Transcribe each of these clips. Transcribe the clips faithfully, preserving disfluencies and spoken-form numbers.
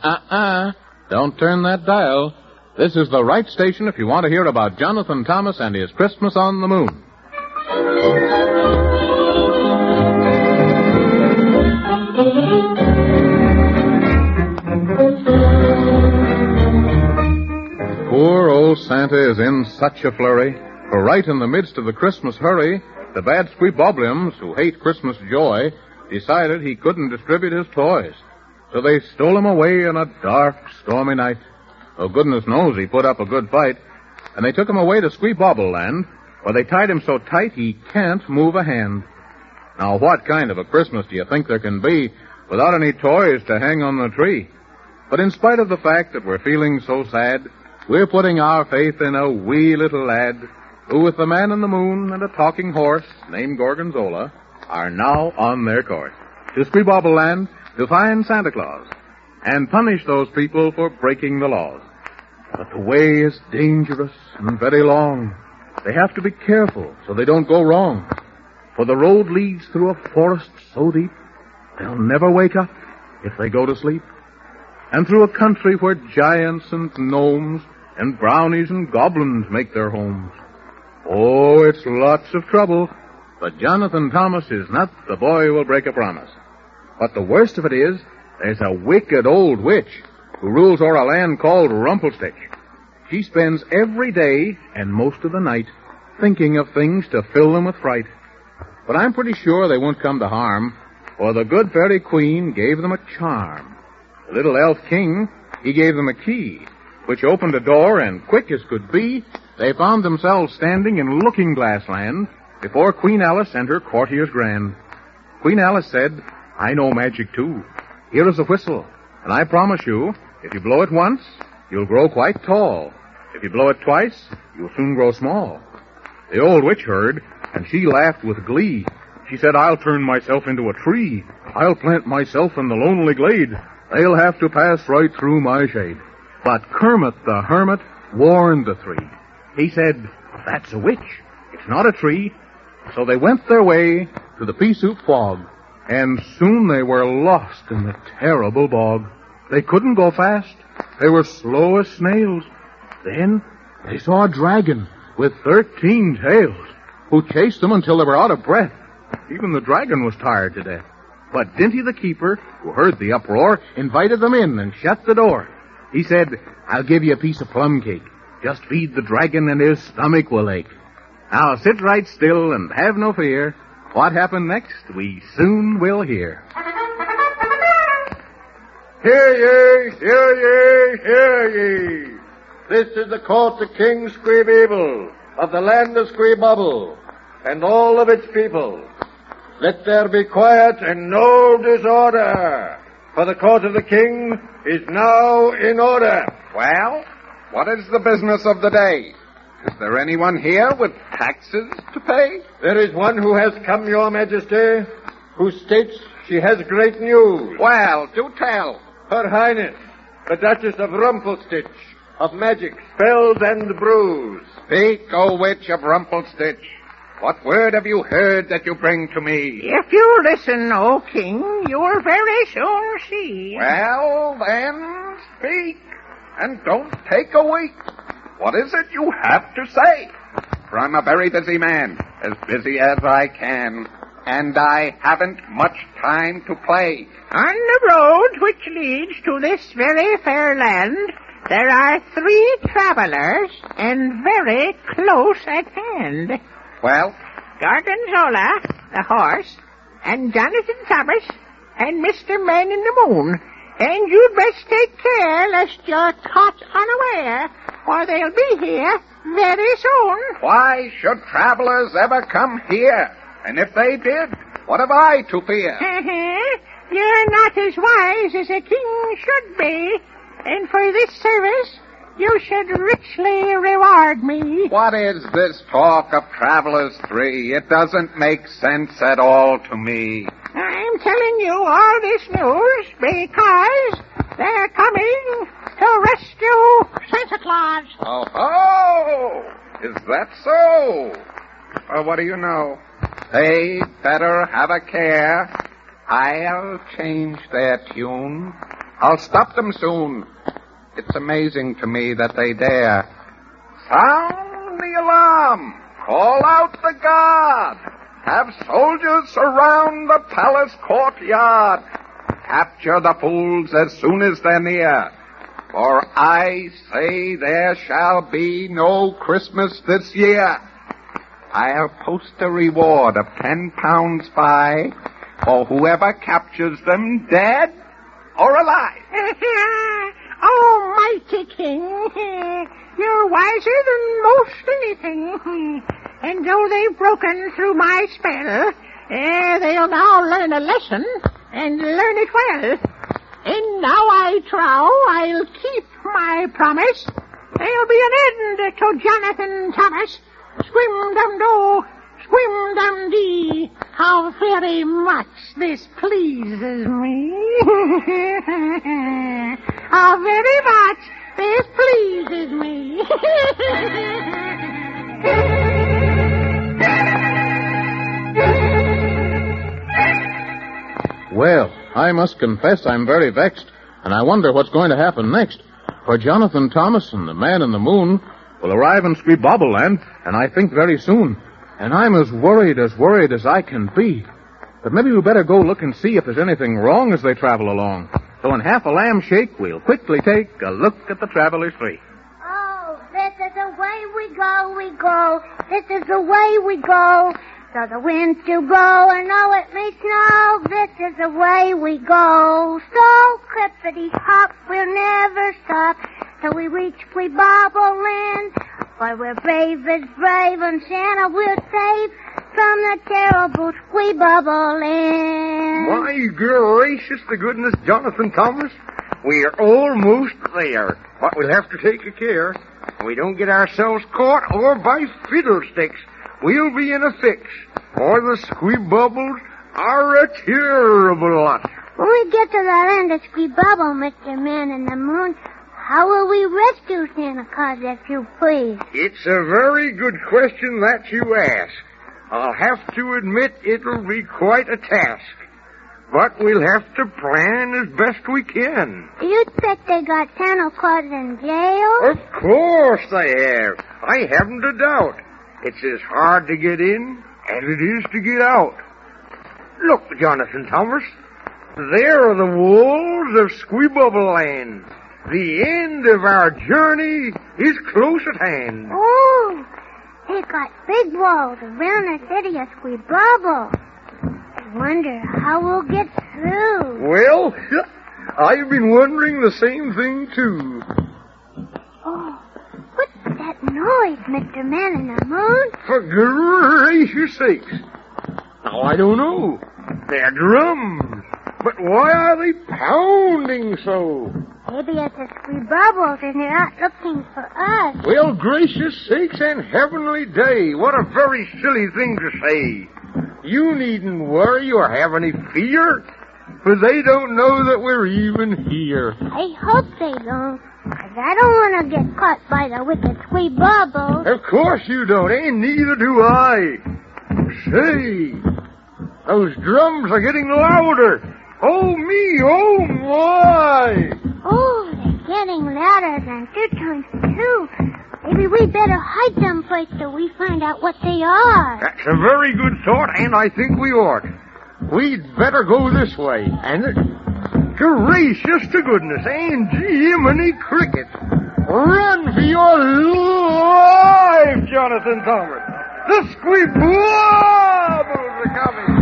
uh-uh. Don't turn that dial. This is the right station if you want to hear about Jonathan Thomas and his Christmas on the Moon. Poor old Santa is in such a flurry, for right in the midst of the Christmas hurry, the bad squeebobliums, who hate Christmas joy, decided he couldn't distribute his toys. So they stole him away on a dark, stormy night. Oh, goodness knows he put up a good fight. And they took him away to Squeebobble Land, where they tied him so tight he can't move a hand. Now, what kind of a Christmas do you think there can be without any toys to hang on the tree? But in spite of the fact that we're feeling so sad, we're putting our faith in a wee little lad who, with the man in the moon and a talking horse named Gorgonzola, are now on their course to Squeebobble Land to find Santa Claus and punish those people for breaking the laws. But the way is dangerous and very long. They have to be careful so they don't go wrong. For the road leads through a forest so deep, they'll never wake up if they go to sleep. And through a country where giants and gnomes and brownies and goblins make their homes. Oh, it's lots of trouble, but Jonathan Thomas is not the boy who will break a promise. But the worst of it is, there's a wicked old witch who rules o'er a land called Rumplestitch. She spends every day and most of the night thinking of things to fill them with fright. But I'm pretty sure they won't come to harm, for the good fairy queen gave them a charm. The little elf king, he gave them a key, which opened a door, and quick as could be, they found themselves standing in Looking-Glass Land before Queen Alice and her courtiers grand. Queen Alice said, I know magic too. Here is a whistle, and I promise you, if you blow it once, you'll grow quite tall. If you blow it twice, you'll soon grow small. The old witch heard, and she laughed with glee. She said, I'll turn myself into a tree. I'll plant myself in the lonely glade. They'll have to pass right through my shade. But Kermit the Hermit warned the three. He said, that's a witch. It's not a tree. So they went their way to the pea-soup fog, and soon they were lost in the terrible bog. They couldn't go fast. They were slow as snails. Then they saw a dragon with thirteen tails, who chased them until they were out of breath. Even the dragon was tired to death. But Dinty the keeper, who heard the uproar, invited them in and shut the door. He said, I'll give you a piece of plum cake. Just feed the dragon and his stomach will ache. Now sit right still and have no fear. What happened next, we soon will hear. Hear ye, hear ye, hear ye. This is the court of King Squeebeeble of the land of Squeebobble and all of its people. Let there be quiet and no disorder, for the court of the king is now in order. Well, what is the business of the day? Is there anyone here with taxes to pay? There is one who has come, your majesty, who states she has great news. Well, do tell. Her Highness, the Duchess of Rumplestitch, of magic, spells, and brews. Speak, O witch of Rumplestitch. What word have you heard that you bring to me? If you listen, O king, you'll very soon see. Well, then, speak, and don't take a week. What is it you have to say? For I'm a very busy man, as busy as I can, and I haven't much time to play. On the road which leads to this very fair land, there are three travelers, and very close at hand. Well? Gorgonzola, the horse, and Jonathan Thomas, and Mister Man in the Moon. And you'd best take care lest you're caught unaware, or they'll be here very soon. Why should travelers ever come here? And if they did, what have I to fear? Uh-huh. You're not as wise as a king should be, and for this service you should richly reward me. What is this talk of travelers three? It doesn't make sense at all to me. I'm telling you all this news because they're coming to rescue Santa Claus. Oh, oh! Is that so? Well, what do you know? They'd better have a care. I'll change their tune. I'll stop them soon. It's amazing to me that they dare. Sound the alarm. Call out the guard. Have soldiers surround the palace courtyard. Capture the fools as soon as they're near. For I say there shall be no Christmas this year. I'll post a reward of ten pounds by for whoever captures them dead or alive. Oh, mighty king, you're wiser than most anything. And though they've broken through my spell, eh, they'll now learn a lesson, and learn it well. And now I trow I'll keep my promise. There'll be an end to Jonathan Thomas. Squim-dum-do, squim-dum-dee. How very much this pleases me. How very much this pleases me. Well, I must confess I'm very vexed, and I wonder what's going to happen next. For Jonathan Thomas and the Man in the Moon will arrive in Squeebobble-land, and I think very soon. And I'm as worried, as worried as I can be. But maybe we better go look and see if there's anything wrong as they travel along. So in half a lamb shake, we'll quickly take a look at the Travelers Three. Oh, this is the way we go, we go. This is the way we go. So the winds do blow, and oh, it may snow. This is the way we go. So clippity-hop, we'll never stop till we reach Squeebobble-land. For we're brave as brave, and Santa will save from the terrible Squeebobble-land. My gracious, the goodness, Jonathan Thomas. We're almost there, but we'll have to take a care. We don't get ourselves caught or by fiddlesticks. We'll be in a fix, for the Squeebobbles are a terrible lot. When we get to the end of Squeebobble, Mister Man in the Moon, how will we rescue Santa Claus, if you please? It's a very good question that you ask. I'll have to admit it'll be quite a task. But we'll have to plan as best we can. Do you think they got Santa Claus in jail? Of course they have. I haven't a doubt. It's as hard to get in as it is to get out. Look, Jonathan Thomas. There are the walls of Squeebobble-land. The end of our journey is close at hand. Oh, they got big walls around the city of Squeebobble. I wonder how we'll get through. Well, I've been wondering the same thing, too. Oh, what's that noise, Mister Man in the Moon? For gracious sakes. Now, I don't know. They're drums. But why are they pounding so? Maybe it's the Squeebobbles and they're out looking for us. Well, gracious sakes and heavenly day, what a very silly thing to say. You needn't worry or have any fear, for they don't know that we're even here. I hope they don't, because I don't want to get caught by the wicked Squeebobbles. Of course you don't, and neither do I. Say, those drums are getting louder. Oh, me, oh, my. Oh, they're getting louder than two times two. Maybe we better hide someplace till we find out what they are. That's a very good thought, and I think we ought. We'd better go this way. And it, gracious to goodness, and Jiminy Cricket. Run for your life, Jonathan Thomas. The Squeebobbles are coming.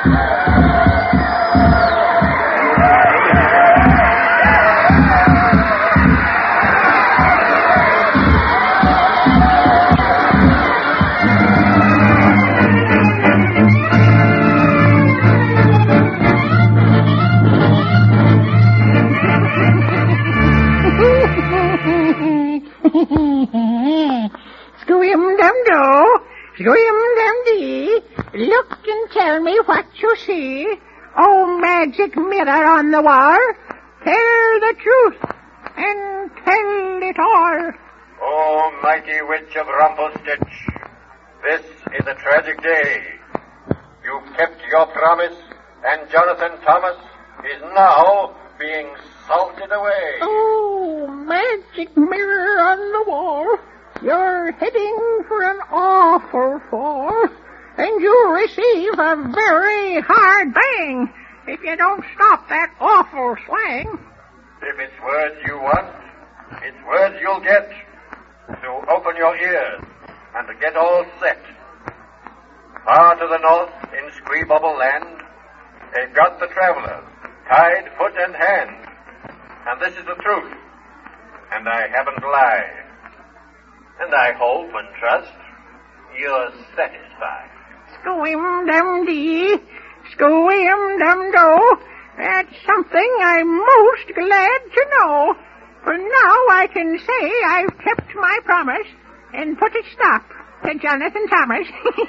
Squim-dum-do, squim-dum-dee, look and tell me what you see. Oh, magic mirror on the wall, tell the truth and tell it all. Oh, mighty witch of Rumpelstiltskin, this is a tragic day. You kept your promise, and Jonathan Thomas is now being salted away. Oh, magic mirror on the wall, you're heading for an awful fall, and you'll receive a very hard bang if you don't stop that awful swang. If it's words you want, it's words you'll get. So open your ears and to get all set. Far to the north in Screebubble land, they've got the travelers tied foot and hand. And this is the truth, and I haven't lied. And I hope and trust you're satisfied. Scoim-dum-dee, scoim-dum-do, that's something I'm most glad to know. For now I can say I've kept my promise and put a stop to Jonathan Thomas.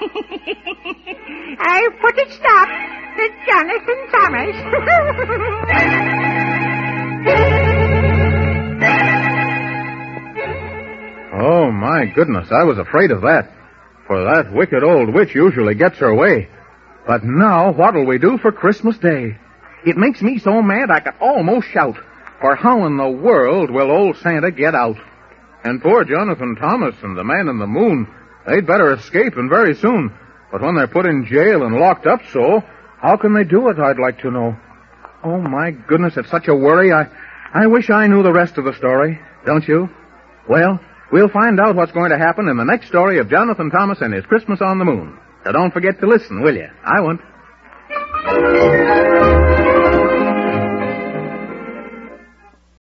I've put a stop to Jonathan Thomas. Oh, my goodness, I was afraid of that. For that wicked old witch usually gets her way. But now, what'll we do for Christmas Day? It makes me so mad I could almost shout. For how in the world will old Santa get out? And poor Jonathan Thomas and the man in the moon, they'd better escape and very soon. But when they're put in jail and locked up so, how can they do it, I'd like to know. Oh, my goodness, it's such a worry. I, I wish I knew the rest of the story, don't you? Well, we'll find out what's going to happen in the next story of Jonathan Thomas and his Christmas on the Moon. So don't forget to listen, will you? I won't.